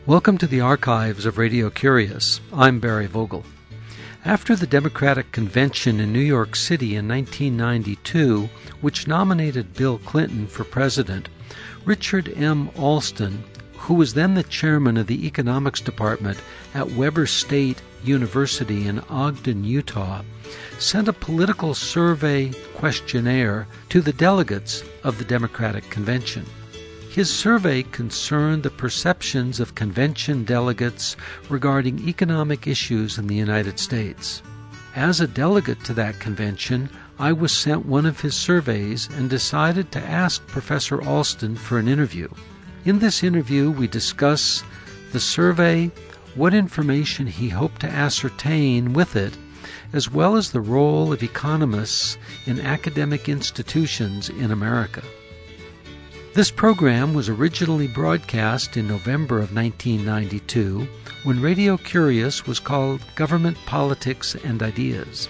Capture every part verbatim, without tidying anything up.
Welcome to the archives of Radio Curious. I'm Barry Vogel. After the Democratic Convention in New York City in nineteen ninety-two, which nominated Bill Clinton for president, Richard M. Alston, who was then the chairman of the economics department at Weber State University in Ogden, Utah, sent a political survey questionnaire to the delegates of the Democratic Convention. His survey concerned the perceptions of convention delegates regarding economic issues in the United States. As a delegate to that convention, I was sent one of his surveys and decided to ask Professor Alston for an interview. In this interview, we discuss the survey, what information he hoped to ascertain with it, as well as the role of economists in academic institutions in America. This program was originally broadcast in November of nineteen ninety-two, when Radio Curious was called Government, Politics, and Ideas.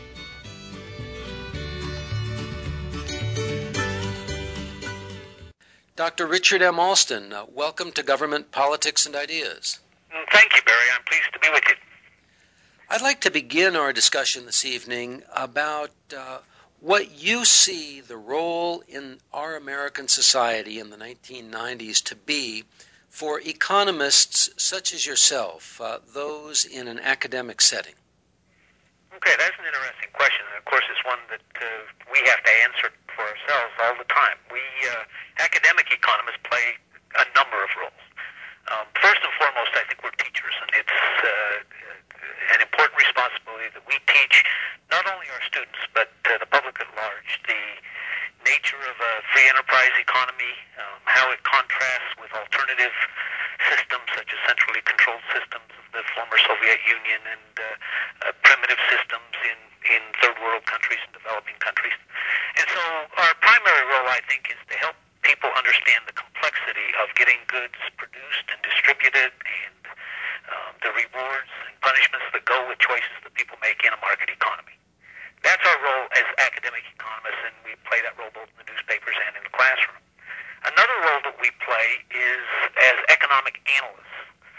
Doctor Richard M. Alston, uh, welcome to Government, Politics, and Ideas. Thank you, Barry. I'm pleased to be with you. I'd like to begin our discussion this evening about uh, what you see the role in our American society in the nineteen nineties to be for economists such as yourself, uh, those in an academic setting. Okay, that's an interesting question, and of course it's one that uh, we have to answer for ourselves all the time. We, uh, academic economists, play a number of roles. Um, first and foremost, I think we're teachers, and it's uh, an important responsibility that we teach not only our students, but uh, the public at large, the nature of a free enterprise economy, um, how it contrasts with alternative systems such as centrally controlled systems of the former Soviet Union and uh, uh, primitive systems in, in third world countries and developing countries. And so our primary role, I think, is to help people understand the complexity of getting goods produced and distributed and um, the rewards and punishments that go with choices that people make in a market economy. That's our role as academic economists, and we play that role both in the newspapers and in the classroom. Another role that we play is as economic analysts.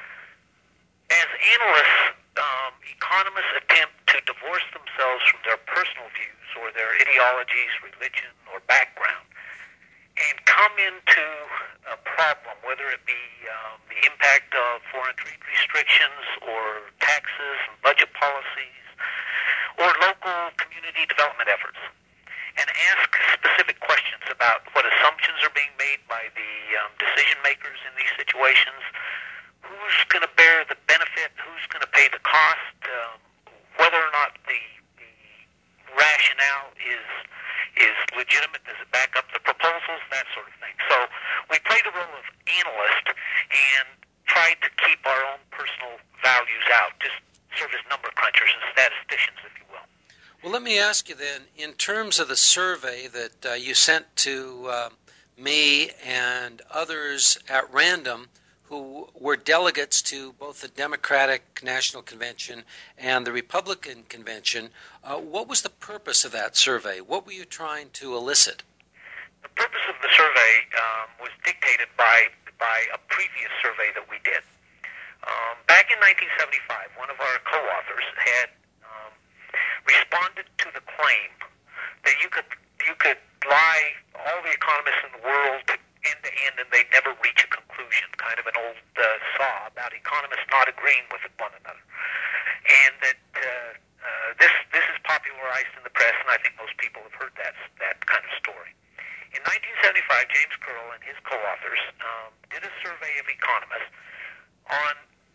As analysts, um, economists attempt to divorce themselves from their personal views or their ideologies, religion, or background, and come into a problem, whether it be um, the impact of foreign trade restrictions or taxes and budget policies or local community development efforts, and ask specific questions about what assumptions are being made by the um, decision makers in these situations, who's going to bear the benefit, who's going to pay the cost, um, whether or not the, the rationale is is legitimate, does it back up the proposals, that sort of thing. So we play the role of analyst and try to keep our own personal values out, just serve as number crunchers and statisticians, if you will. Well, let me ask you then, in terms of the survey that uh, you sent to uh, me and others at random who were delegates to both the Democratic National Convention and the Republican Convention, uh, what was the purpose of that survey? What were you trying to elicit? The purpose of the survey um, was dictated by, by a previous survey that we did. Um, back in nineteen seventy-five, one of our co-authors had um, responded to the claim that you could you could lie all the economists in the world end to end and they'd never reach a conclusion, kind of an old uh, saw about economists not agreeing with one another. And that uh, uh, this this is popularized in the press, and I think most people have heard that that kind of story. In nineteen seventy-five, James Curl and his co-authors um, did a survey of economists on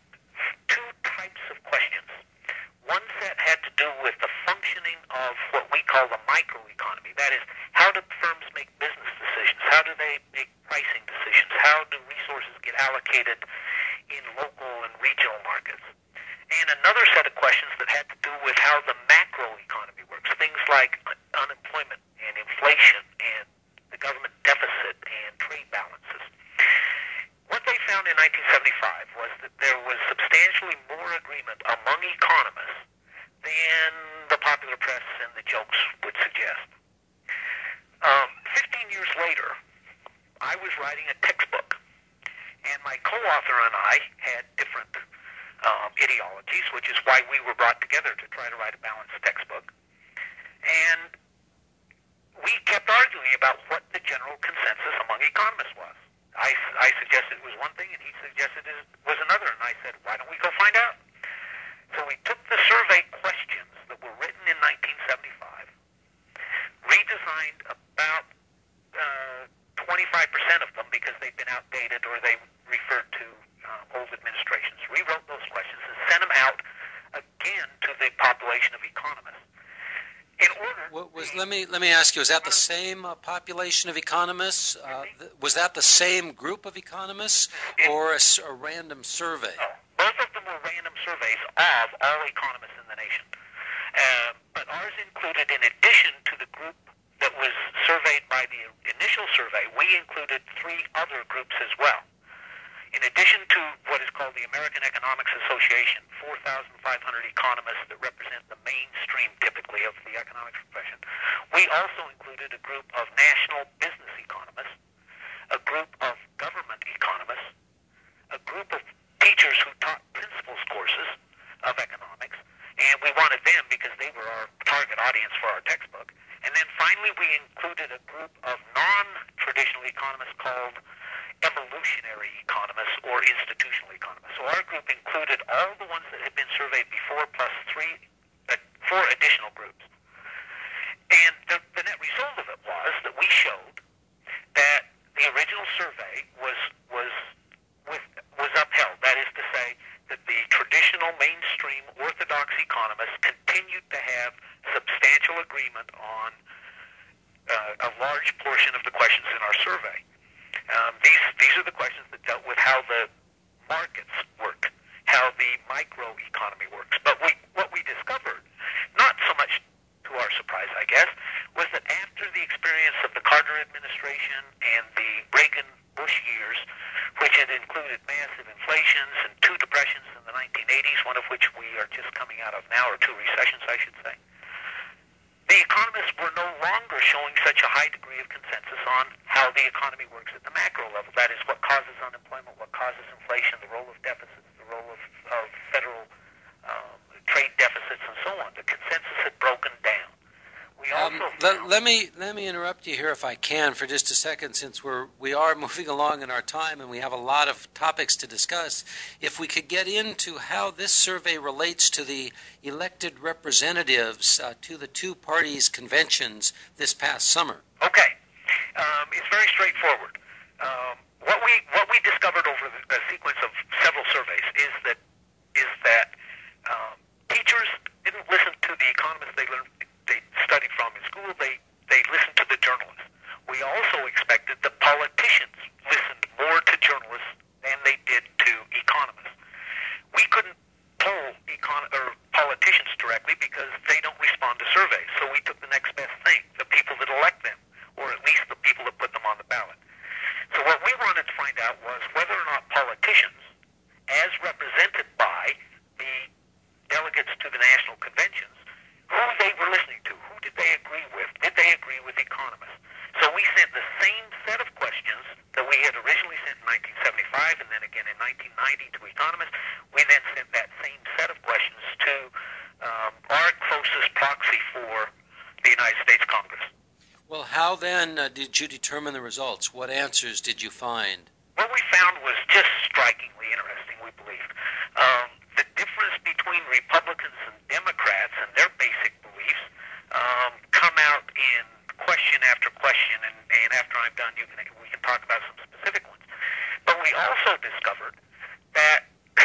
two types of questions. One set had to do with the functioning of what we call the microeconomy. That is, how do firms make business decisions? How do they make pricing decisions? How do resources get allocated in local and regional markets? And another set of questions that had to do with how the macroeconomy works, things like unemployment and inflation and the government deficit and trade balances. What they found in nineteen seventy-five was that there was substantially more agreement among economists than the popular press and the jokes would suggest. Um, Fifteen years later, I was writing a textbook, and my co-author and I had different um, ideologies, which is why we were brought together to try to write a balanced textbook. And we kept arguing about what the general consensus among economists was. I, I suggested it was one thing, and he suggested it was another, and I said, why don't we go find out? So we took the survey questions that were written in nineteen seventy-five, redesigned about uh, twenty-five percent of them because they'd been outdated or they referred to uh, old administrations, rewrote those questions and sent them out again to the population of economists. In order what was, let me let me ask you, is that the same uh, population of economists? Uh, th- was that the same group of economists or a, s- a random survey? Oh, both of them were random surveys of all economists in the nation. Uh, but ours included, in addition to the group that was surveyed by the initial survey, we included three other groups as well. In addition to what is called the American Economics Association, four thousand five hundred economists that represent the mainstream, typically, of the economics profession, we also included a group of national business economists, a group of government economists, a group of teachers who taught principles courses of economics, and we wanted them because they were our target audience for our textbook. And then finally we included a group of non-traditional economists called evolutionary economists or institutional economists. So our group included all the ones that had been surveyed before plus three, uh, four additional groups. And the, the net result of it was that we showed that the original survey was was with, was upheld. That is to say that the traditional mainstream orthodox economists continued to have substantial agreement on uh, a large portion of the questions in our survey. Um, these these are the questions that dealt with how the markets work, how the microeconomy works. But we what we discovered, not so much to our surprise, I guess, was that after the experience of the Carter administration and the Reagan-Bush years, which had included massive inflations and two depressions in the nineteen eighties, one of which we are just coming out of now, or two recessions, I should say, the economists were no longer showing such a high degree of consensus on how the economy works at the macro level. That is, what causes unemployment, what causes inflation, the role of deficits, the role of, of federal um, trade deficits, and so on. The consensus had broken down. We also Um, let, let me let me interrupt you here if I can for just a second, since we're we are moving along in our time and we have a lot of topics to discuss. If we could get into how this survey relates to the elected representatives uh, to the two parties' conventions this past summer. Okay, um, it's very straightforward. Um, what we what we discovered over the, the sequence of several surveys is that is that um, teachers didn't listen to the economists they learned. They studied from in school, they, they listened to the journalists. We also expected that politicians listened more to journalists than they did to economists. We couldn't poll econ- or politicians directly because they don't respond to surveys, so we took the next best thing, the people that elect them, or at least the people that put them on the ballot. So what we wanted to find out was whether or not politicians, as represented by the delegates to the national conventions, who they were listening to, who did they agree with, did they agree with economists? So we sent the same set of questions that we had originally sent in nineteen seventy-five and then again in nineteen ninety to economists. We then sent that same set of questions to um, our closest proxy for the United States Congress. Well, how then uh, did you determine the results? What answers did you find? What we found was just strikingly interesting, we believed. Um, the difference between Republicans and Democrats and their basic beliefs um, come out in question after question, and, and after I'm done, you can, we can talk about some specific ones. But we also discovered that,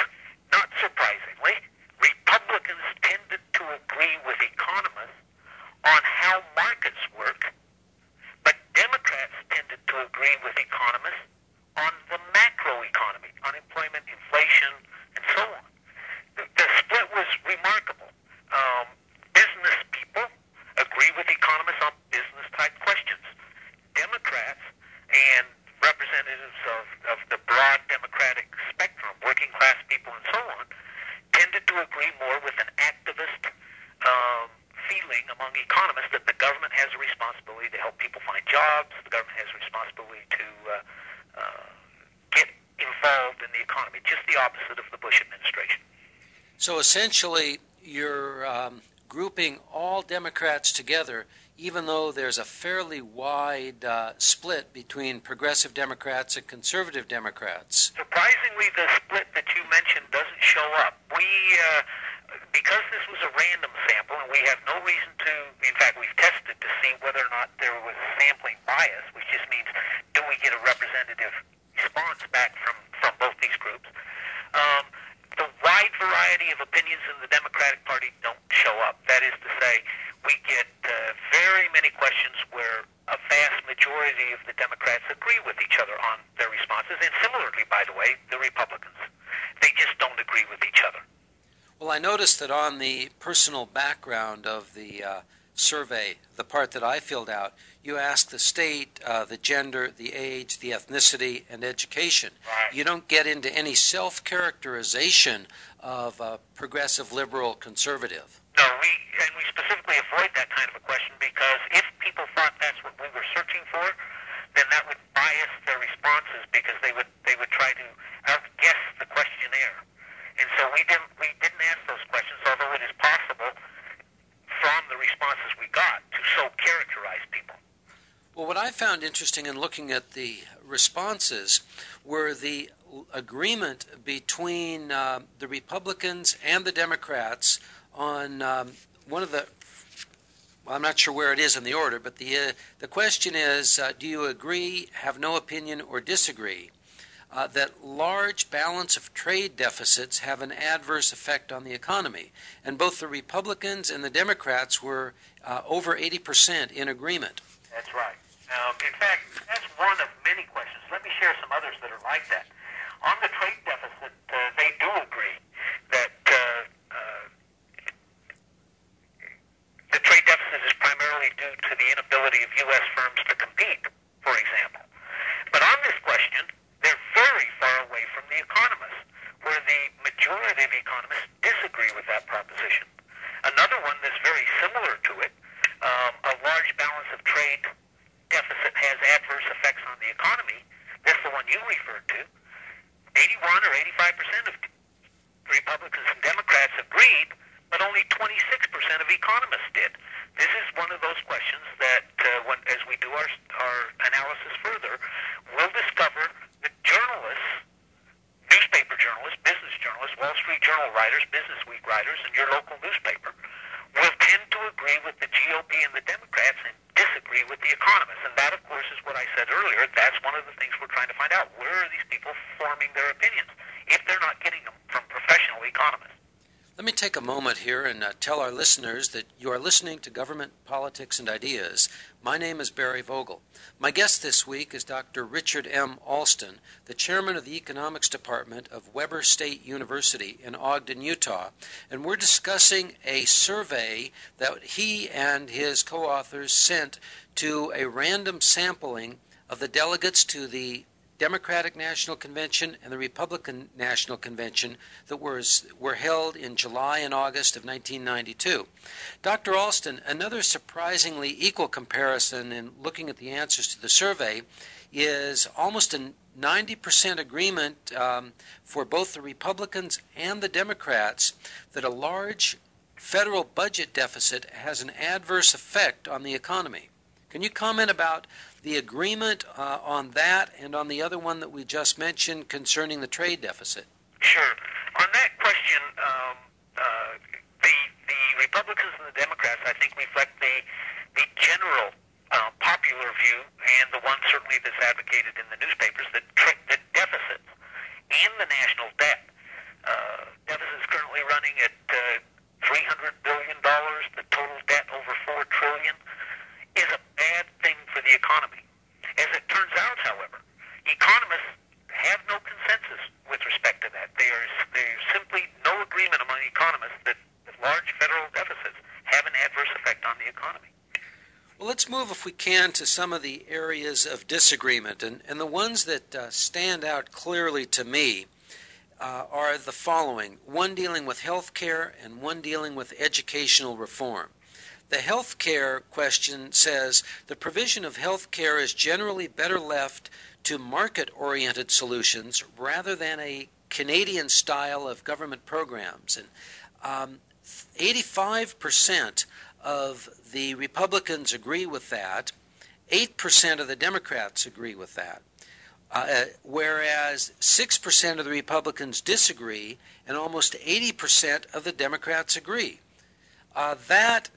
not surprisingly, Republicans tended to agree with economists on how markets work, but Democrats tended to agree with economists on the macroeconomy, unemployment, inflation, and so on. The, the split was remarkable. Um, business people agree with economists on business-type questions. Democrats and representatives of, of the broad democratic spectrum, working-class people and so on, tended to agree more with an activist um, feeling among economists that the government has a responsibility to help people find jobs, the government has a responsibility to uh, uh, get involved in the economy, just the opposite of the Bush administration. So essentially, you're um, grouping all Democrats together, even though there's a fairly wide uh, split between progressive Democrats and conservative Democrats. Surprisingly, the split that you mentioned doesn't show up. We, uh, because this was a random sample, and we have no reason to, in fact, we've tested to see whether or not there was sampling bias, which just means do we get a representative response back from, from both these groups. Um, the wide variety of opinions in the Democratic Party don't show up. That is to say, we get uh, very many questions where a vast majority of the Democrats agree with each other on their responses, and similarly, by the way, the Republicans. They just don't agree with each other. Well, I noticed that on the personal background of the uh, survey, the part that I filled out, you asked the state, uh, the gender, the age, the ethnicity, and education. Right. You don't get into any self-characterization of uh, progressive, liberal, conservative. No, we and we specifically avoid that kind of a question because if people thought that's what we were searching for, then that would bias their responses because they would they would try to outguess the questionnaire. And so we didn't we didn't ask those questions, although it is possible from the responses we got to so characterize people. Well, what I found interesting in looking at the responses were the agreement between uh, the Republicans and the Democrats on um, one of the, well, I'm not sure where it is in the order, but the uh, the question is, uh, do you agree, have no opinion, or disagree uh, that large balance of trade deficits have an adverse effect on the economy? And both the Republicans and the Democrats were uh, over eighty percent in agreement. That's right. Um, in fact, that's one of many questions. Let me share some others that are like that. On the trade deficit, uh, they do agree that uh, uh, the trade deficit is primarily due to the inability of U S firms to compete, for example. But on this question, they're very far away from the economists, where the majority of economists disagree with that proposition. Another one that's very similar to it, um, a large balance of trade deficit has adverse effects on the economy. That's the one you referred to. eighty-one or eighty-five percent of Republicans and Democrats agreed, but only twenty-six percent of economists did. This is one of those questions that, uh, when, as we do our, our analysis further, we'll discover that journalists, newspaper journalists, business journalists, Wall Street Journal writers, Business Week writers, and your local newspaper will tend to agree with the G O P and the Democrats and disagree with the economists. And that, of course, is what I said earlier. That's one of the things we're trying to find out. Where are these people forming their opinions if they're not getting them from professional economists? Let me take a moment here and uh, tell our listeners that you are listening to Government, Politics, and Ideas. My name is Barry Vogel. My guest this week is Doctor Richard M. Alston, the chairman of the Economics Department of Weber State University in Ogden, Utah, and we're discussing a survey that he and his co-authors sent to a random sampling of the delegates to the Democratic National Convention and the Republican National Convention that were, were held in July and August of nineteen ninety-two. Doctor Alston, another surprisingly equal comparison in looking at the answers to the survey is almost a ninety percent agreement um, for both the Republicans and the Democrats that a large federal budget deficit has an adverse effect on the economy. Can you comment about the agreement uh, on that and on the other one that we just mentioned concerning the trade deficit? Sure. On that question, um, uh, the the Republicans and the Democrats, I think, reflect the the general uh, popular view, and the one certainly that's advocated in the newspapers, that tra- the deficits and the national debt. Uh, deficit is currently running at uh, three hundred billion dollars. The total debt over four trillion dollars is a bad thing for the economy. As it turns out, however, economists have no consensus with respect to that. There is there's simply no agreement among economists that large federal deficits have an adverse effect on the economy. Well, let's move, if we can, to some of the areas of disagreement. And, and the ones that uh, stand out clearly to me uh, are the following. One dealing with health care and one dealing with educational reform. The health care question says the provision of health care is generally better left to market-oriented solutions rather than a Canadian style of government programs. And um, eighty-five percent of the Republicans agree with that. eight percent of the Democrats agree with that. Uh, whereas six percent of the Republicans disagree, and almost eighty percent of the Democrats agree. Uh, that,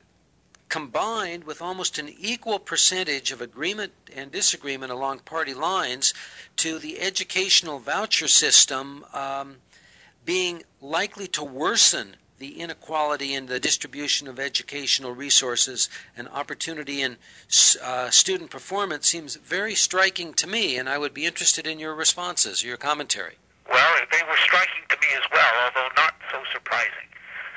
combined with almost an equal percentage of agreement and disagreement along party lines to the educational voucher system um, being likely to worsen the inequality in the distribution of educational resources and opportunity in uh, student performance, seems very striking to me, and I would be interested in your responses, your commentary. Well, they were striking to me as well, although not so surprising.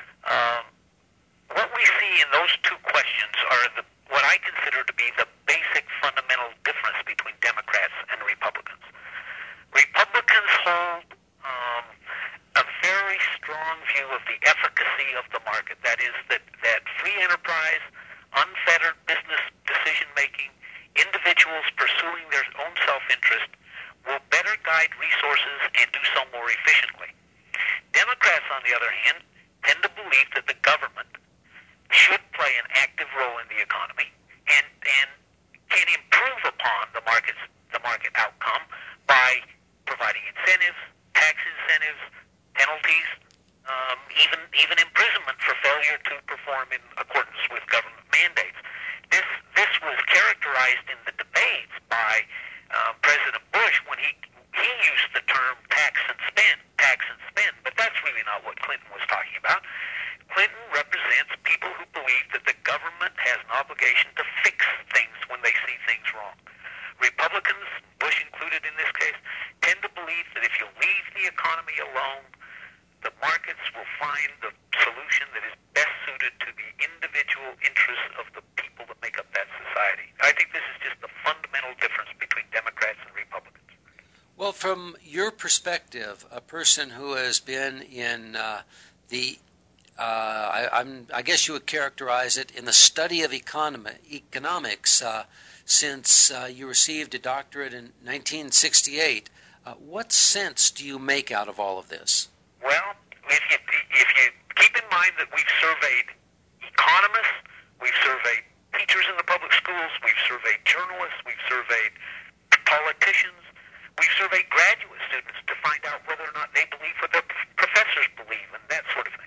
Um, what we see in those two questions are the, what I consider to be the basic fundamental difference between Democrats and Republicans. Republicans hold um, a very strong view of the efficacy of the market. That is, that, that free enterprise, unfettered business decision-making, individuals pursuing their own self-interest will better guide resources and do so more efficiently. Democrats, on the other hand, tend to believe that the government should play an active role in the economy and, and can improve upon the market's, the market outcome by providing incentives, tax incentives, penalties, um, even even imprisonment for failure to perform in accordance with government mandates. This this was characterized in the debates by uh, President Bush when he he used the term tax and spend, tax and spend, but that's really not what Clinton was talking about. Clinton represents people who believe that the government has an obligation to fix things when they see things wrong. Republicans, Bush included in this case, tend to believe that if you leave the economy alone, the markets will find the solution that is best suited to the individual interests of the people that make up that society. I think this is just the fundamental difference between Democrats and Republicans. Well, from your perspective, a person who has been in uh, the, uh, I, I'm, I guess you would characterize it, in the study of economy, economics uh, since uh, you received a doctorate in nineteen sixty-eight, uh, what sense do you make out of all of this? Well, if you, if you keep in mind that we've surveyed economists, we've surveyed teachers in the public schools, we've surveyed journalists, we've surveyed politicians, we've surveyed graduate students to find out whether or not they believe what their professors believe and that sort of thing.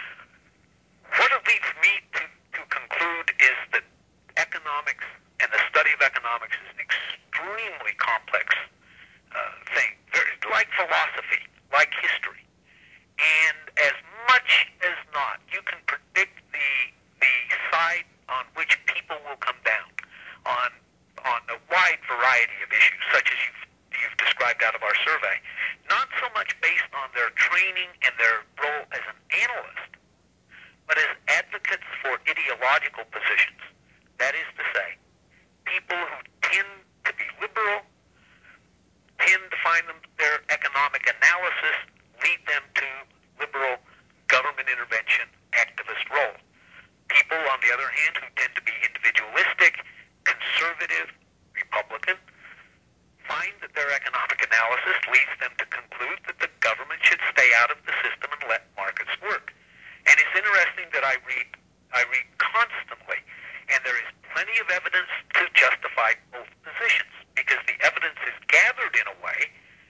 What it leads me to, to conclude is that economics and the study of economics is an extremely complex uh, thing, very, like philosophy, like history. And as much as not, you can predict the the side on which people will come down on on a wide variety of issues, such as you've you've described out of our survey. Not so much based on their training and their role as an analyst, but as advocates for ideological positions. That is to say, people who tend to be liberal, tend to find them their economic analysis lead them to liberal government intervention activist role. People, on the other hand, who tend to be individualistic, conservative, Republican, find that their economic analysis leads them to conclude that the government should stay out of the system and let markets work. And it's interesting that I read I read constantly, and there is plenty of evidence to justify both positions, because the evidence is gathered in a way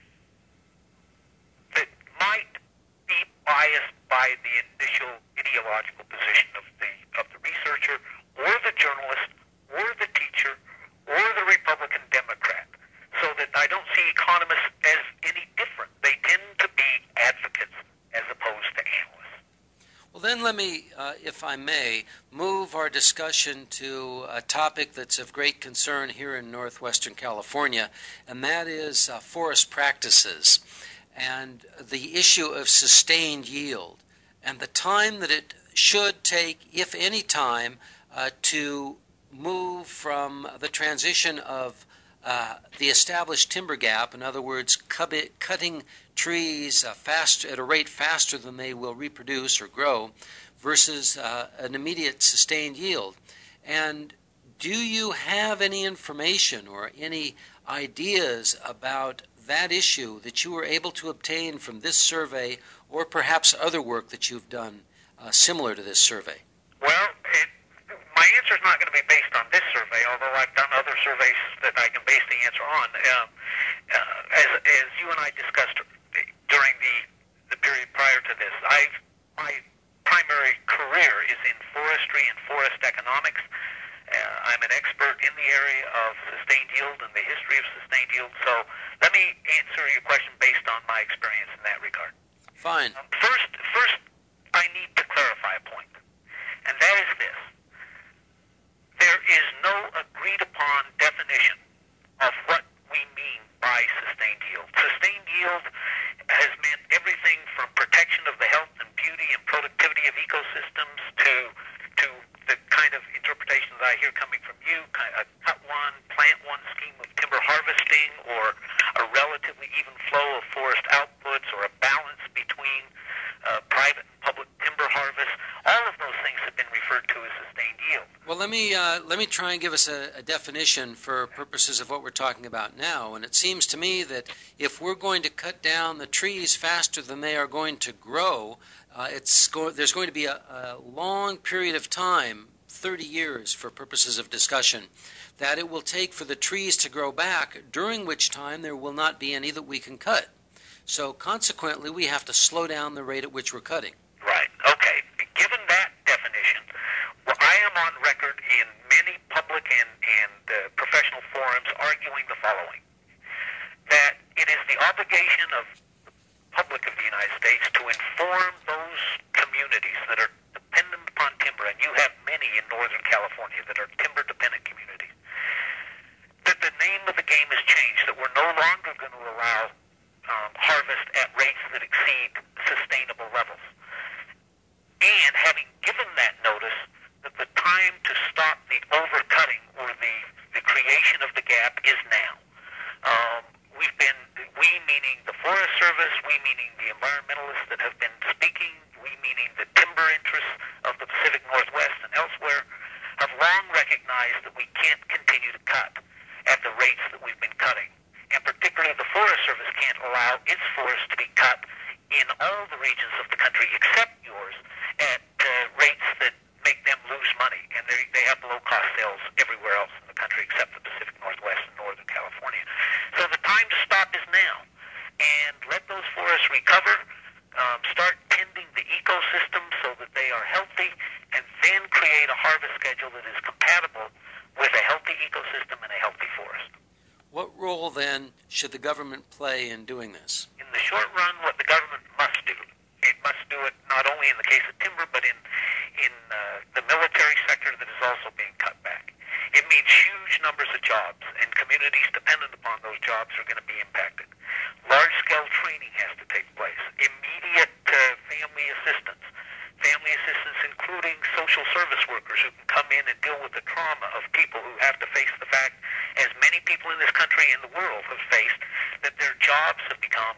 that might be biased by the initial ideological position of the of the researcher or the journalist or the teacher or the Republican Democrat. So that I don't see economists as any different. They tend to be advocates as opposed to analysts. Well, then let me, uh, if I may, move our discussion to a topic that's of great concern here in northwestern California, and that is uh, forest practices and the issue of sustained yield and the time that it should take, if any time, uh, to move from the transition of uh, the established timber gap, in other words, cutting trees uh, fast, at a rate faster than they will reproduce or grow, versus uh, an immediate sustained yield. And do you have any information or any ideas about that issue that you were able to obtain from this survey or perhaps other work that you've done uh, similar to this survey? Well, it, my answer is not going to be based on this survey, although I've done other surveys that I can base the answer on. Um, uh, as, as you and I discussed during the, the period prior to this, I've, my primary career is in forestry and forest economics. Uh, I'm an expert in the area of sustained yield and the history of sustained yield, so let me answer your question based on my experience in that regard. Fine. Um, first, first, I need to clarify a point, and that is this. There is no agreed-upon definition of what we mean by sustained yield. Sustained yield has meant everything from protection of the health and beauty and productivity of ecosystems to to the kind of interpretations I hear coming from you, kind of a cut one, plant one scheme of timber harvesting, or a relatively even flow of forest outputs, or a balance between uh, private and public timber harvest. All of those things have been referred to as sustained yield. Well, let me uh, let me try and give us a, a definition for purposes of what we're talking about now. And it seems to me that if we're going to cut down the trees faster than they are going to grow, uh, it's go- there's going to be a, a long period of time, thirty years for purposes of discussion, that it will take for the trees to grow back, during which time there will not be any that we can cut. So consequently, we have to slow down the rate at which we're cutting. Right. Okay. Given that definition, well, I am on record in many public and, and uh, professional forums arguing the following, that it is the obligation of the public of the United States to inform those communities that are dependent upon timber, and you have many in Northern California that are timber-dependent communities, that the name of the game has changed, that we're no longer going to allow um, harvest at rates that exceed sustainable levels. And having given that notice, that the time to stop the overcutting or the, the creation of the gap is now. Um, we've been, we meaning the Forest Service, we meaning the environmentalists that have been speaking, we meaning the timber interests of the Pacific Northwest and elsewhere, have long recognized that we can't continue to cut at the rates that we've been cutting. And particularly the Forest Service can't allow its forests to be cut in all the regions of the country except yours at uh, rates that make them lose money. And they, they have low-cost sales everywhere else in the country except the Pacific Northwest and Northern California. So the time to stop is now. And let those forests recover, um, start tending the ecosystem so that they are healthy, and then create a harvest schedule that is compatible with a healthy ecosystem and a healthy forest. What role, then, should the government play in doing this? In the short run, what the government must do, it must do it not only in the case of timber, but in, in uh, the military sector that is also being cut back. It means huge numbers of jobs, and communities dependent upon those jobs are going to be impacted. Large-scale training has to take place. Immediate uh, family assistance. Family assistance including social service workers who can come in and deal with the trauma of people who have to face the fact, as many people in this country and the world have faced, that their jobs have become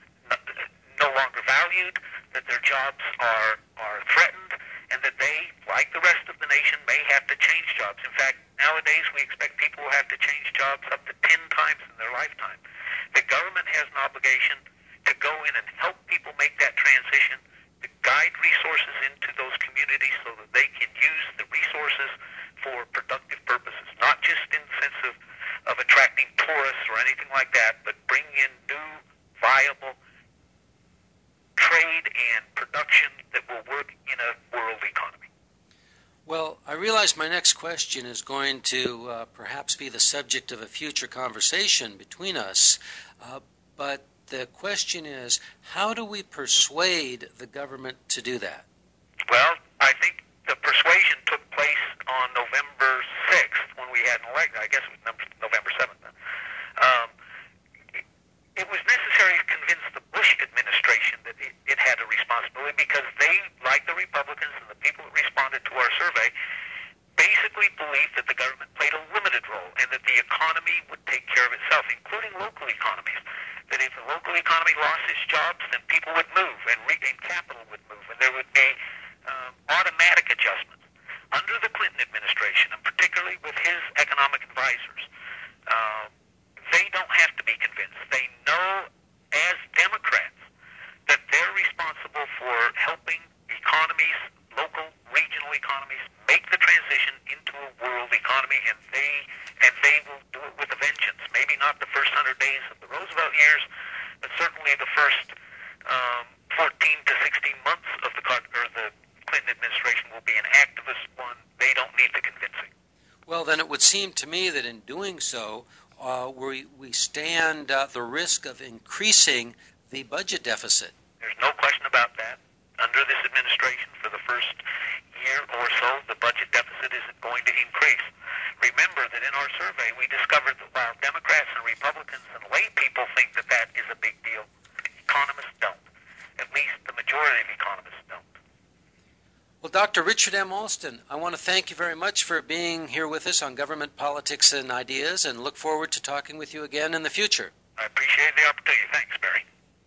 no longer valued, that their jobs are, are threatened, and that they, like the rest of the nation, may have to change jobs. In fact, nowadays we expect people will have to change jobs up to ten times in their lifetime. The government has an obligation to go in and help people make that transition, to guide resources into those communities so that they can use the resources for productive purposes, not just in the sense of, of attracting tourists or anything like that, but bring in new, viable trade and production that will work in a world economy. Well, I realize my next question is going to uh, perhaps be the subject of a future conversation between us, uh, but the question is, how do we persuade the government to do that? Well, I think the persuasion took place on November sixth when we had an election. I guess it was November seventh. Um, it, it was necessary to convince the Bush administration that it, it had a responsibility because they, like the Republicans and the people that responded to our survey, basically believed that the government played a limited role and that the economy would take care of itself, including local economies. That if the local economy lost its jobs, then people would move and, re- and capital would move, and there would be um, automatic adjustments. Under the Clinton administration, and particularly with his economic advisors, uh, they don't have to be convinced. They know, as Democrats, that they're responsible for helping economies, local, regional economies, make the transition into a world economy, and they and they will do it with a vengeance. Maybe not the first hundred days of the Roosevelt years, but certainly the first um, fourteen to sixteen months of the or the Clinton administration will be an activist one. They don't need the convincing. Well, then it would seem to me that in doing so, uh, we we stand uh, the risk of increasing the budget deficit. There's no question about that. Under this administration, for the first year or so, the budget deficit is going to increase. Remember that in our survey, we discovered that while Democrats and Republicans and lay people think that that is a big deal, economists don't. At least the majority of economists don't. Well, Doctor Richard M. Alston, I want to thank you very much for being here with us on Government Politics and Ideas, and look forward to talking with you again in the future. I appreciate the opportunity. Thanks, Barry.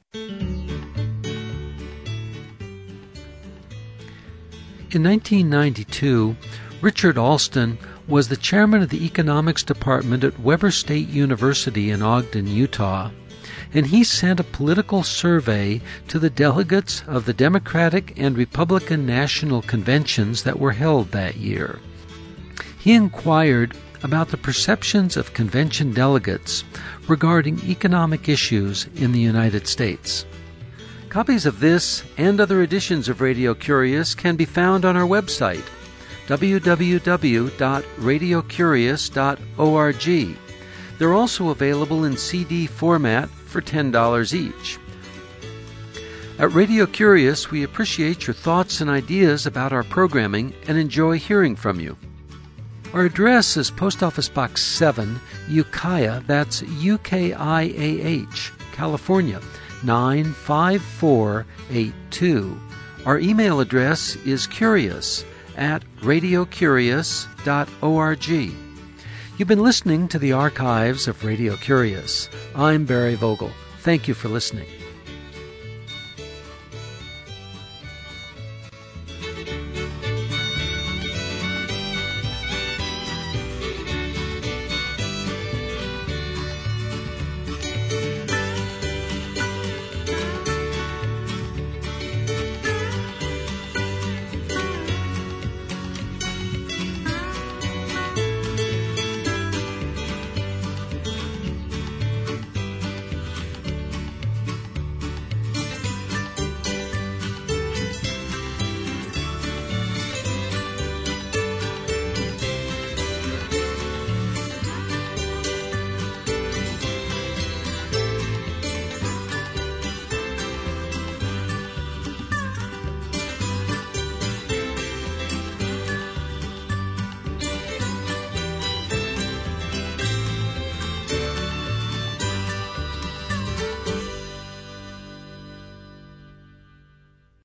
In nineteen ninety-two, Richard Alston was the chairman of the economics department at Weber State University in Ogden, Utah, and he sent a political survey to the delegates of the Democratic and Republican national conventions that were held that year. He inquired about the perceptions of convention delegates regarding economic issues in the United States. Copies of this and other editions of Radio Curious can be found on our website, w w w dot radio curious dot org. They're also available in C D format for ten dollars each. At Radio Curious, we appreciate your thoughts and ideas about our programming and enjoy hearing from you. Our address is Post Office Box seven, Ukiah, that's U K I A H, California, nine five four eight two. Our email address is curious at radio curious dot org. You've been listening to the archives of Radio Curious. I'm Barry Vogel. Thank you for listening.